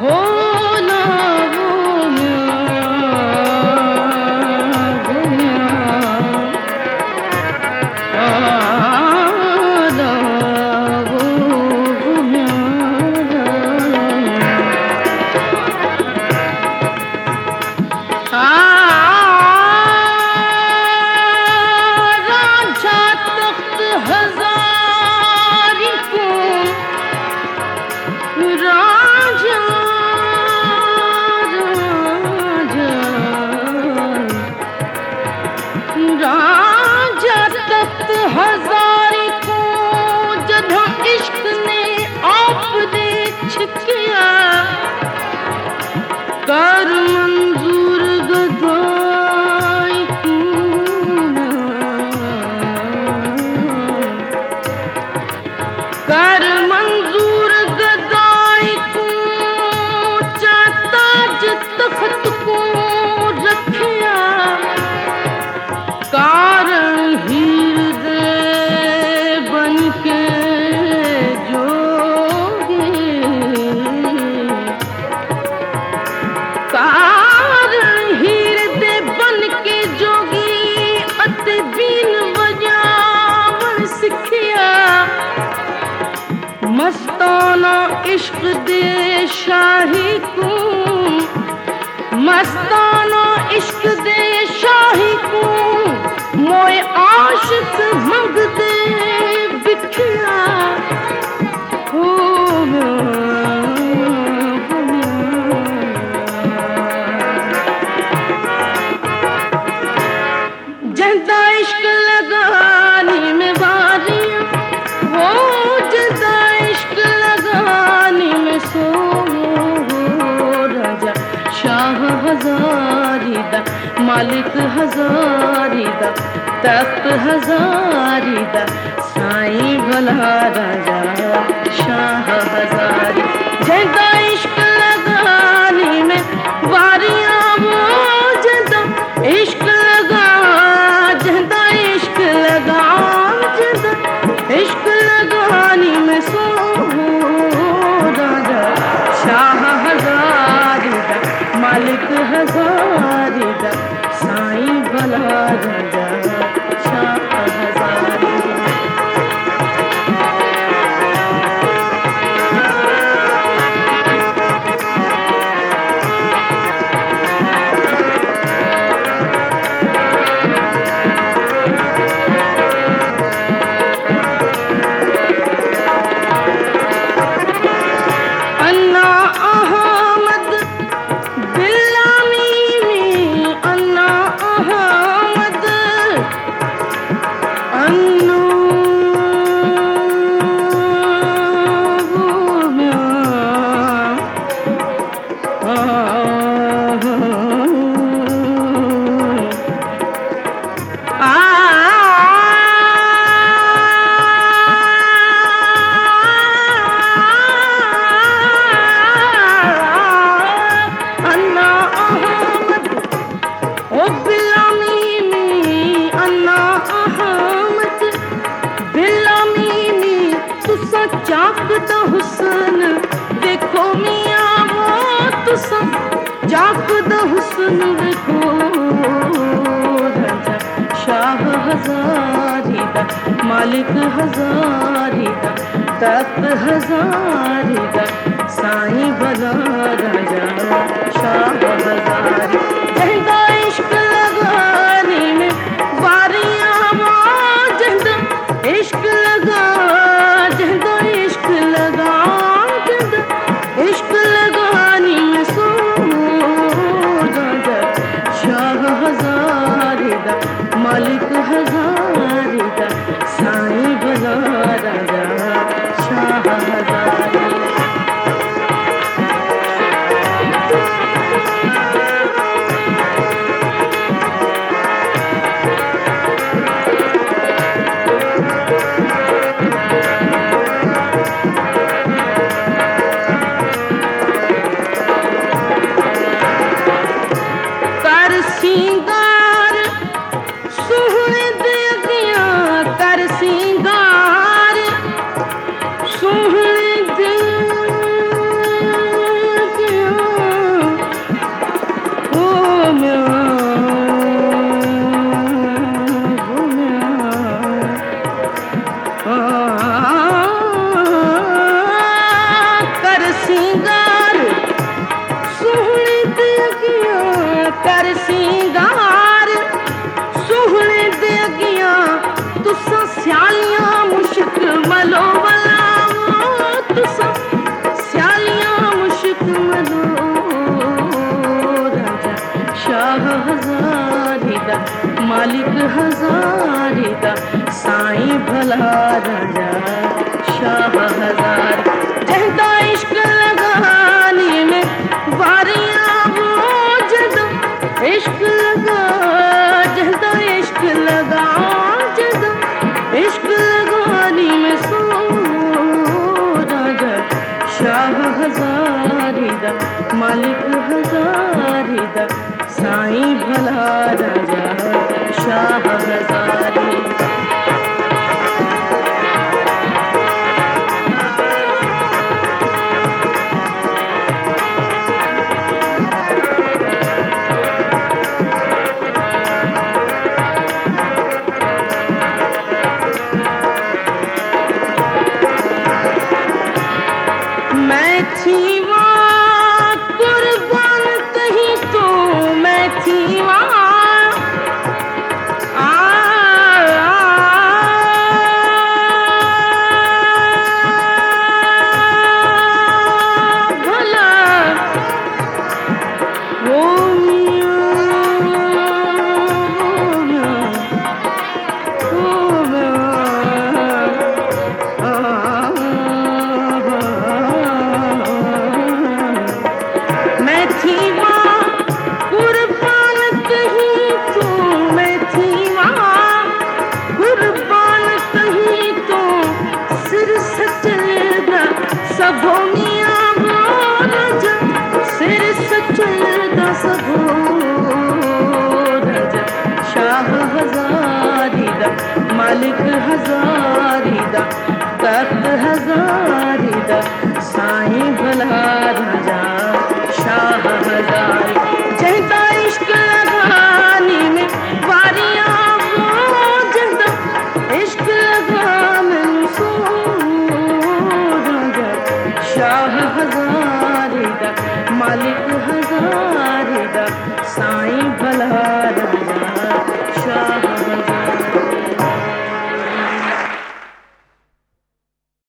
कर मंजूर गदाई कर मंजूर गदाई को चाहता तख्त को रखिया कारण हीर दे बन के जोगे कारण हीर दे बन के जोगी अत बीन बजावन सिखिया मस्ताना इश्क दे शाही को मस्ताना इश्क दे शाही को मोए आशिक मंग दे बिखिया हो जदा इश्क लगानी में बारियां हो जदा इश्क लगानी में सो राजा शाह हजारी दा मालिक हजारी दा तख्त हजारी दा साईं भला राजा शाह हजारी जदा इश्क लगानी में बारियां हो जदा इश्क लगा जदा इश्क लगा जदा इश्क लगानी में सो राजा शाह हजारी दा मालिक हजारी दा साईं भला राजा शाह हजारी जागदा हुस्न देखो मियां वो तुसा जागदा हुस्न देखो राजा शाह हजारी दा मालिक हजारी दा तख्त हजारी दा साईं भला राजा शाह हजारी जदा इश्क लगानी में बारियां वो जदा इश्क लगा जदा इश्क लगा जदा इश्क लगानी में सो राजा शाह हजारी दा मालिक हजारी दा साईं भला राजा शाह हजारी मालिक हजारे दा साईं भला राजा शाह हजारे। जहदा इश्क लगाने में वारियां वो जदों इश्क लगा, जहदा इश्क लगा जदों इश्क लगाने में सो राजा शाह हजारे दा मालिक हजारे दा साईं भला राजा शाह हजारे। मैं थी वहाँ कुर्बान कहीं तो मैं थी वहाँ भला वो मैं थी वहाँ कुर्बान कहीं तो मैं थी वहाँ कुर्बान कहीं तो सिर सचलदा सबो मियाँ राजा सिर सचलदा सबो राजा शाह हजारे दा मालिक हजारे दा तख्त हजारे दा साईं भला राजा शाह हजारे। जहदा इश्क लगाने में वारियां वो जहदा इश्क लगाने में सो राजा शाह हजारे दा मालिक